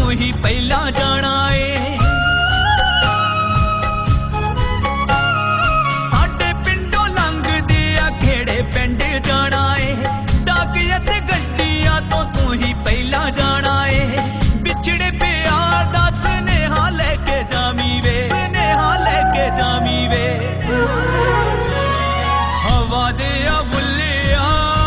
तू ही पहला जाना है। साडे पिंडों लंघदे आ खेड़े पिंड जाना है। डाकियत गड्डियां तो तू ही पहला जाना है। बिछड़े प्यार दा स्नेहा लेके जामी वे, स्नेहा लेके जामी वे। हवा दे बुल्लिया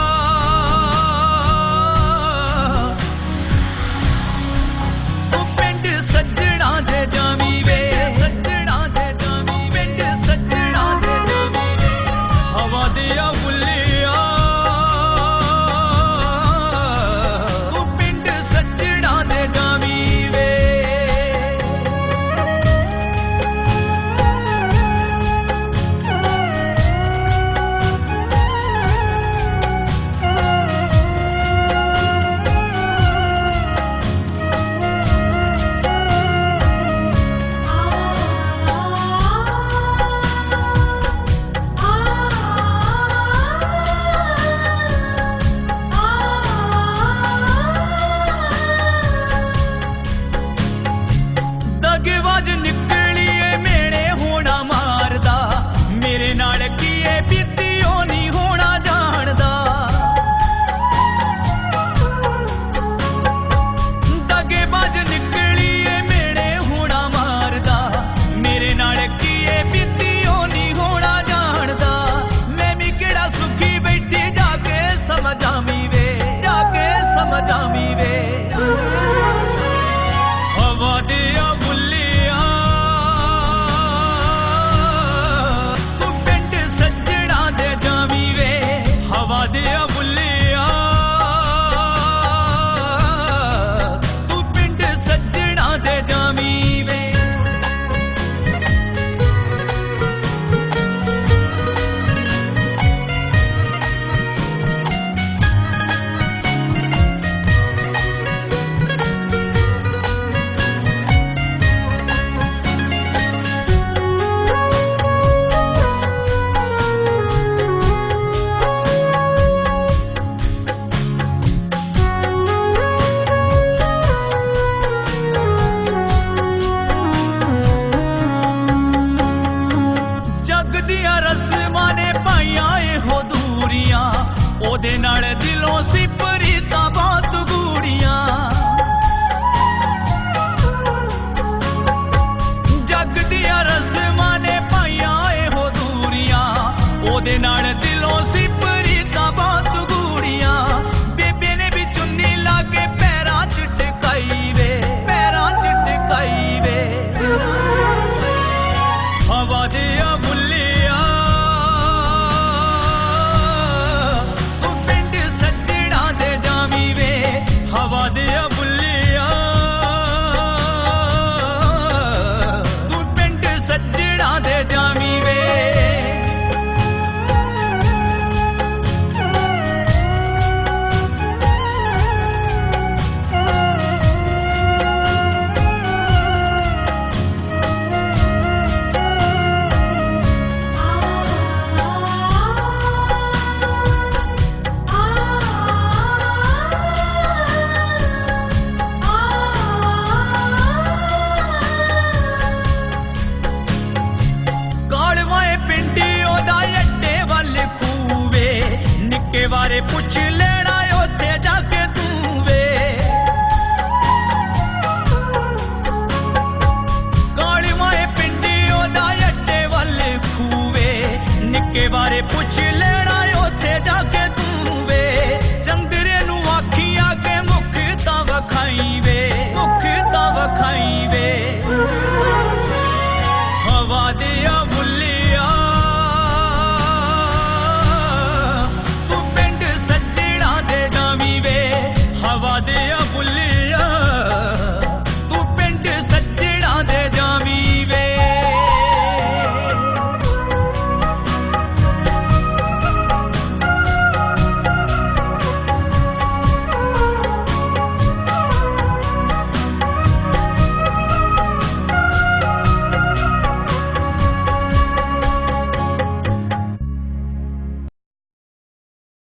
पिंड सज्जणा दे जामी वे, सज्जणा दे जामी, पिंड सज्जणा दे जामी वे। हवा दे बुल्लिया पिंड सज्जणा दे जामी वे। दगेबाज निकलिए मेरे होना मारदा, मेरे नाल कीए बीती ओ नहीं होना जानदा। दगेबाज निकलिए मेरे होना मारदा, मेरे नाल कीए बीती ओ नहीं होना जानदा। मैं भी केड़ा सुखी बैठी जाके समझामी वे, जाके समझामी वे।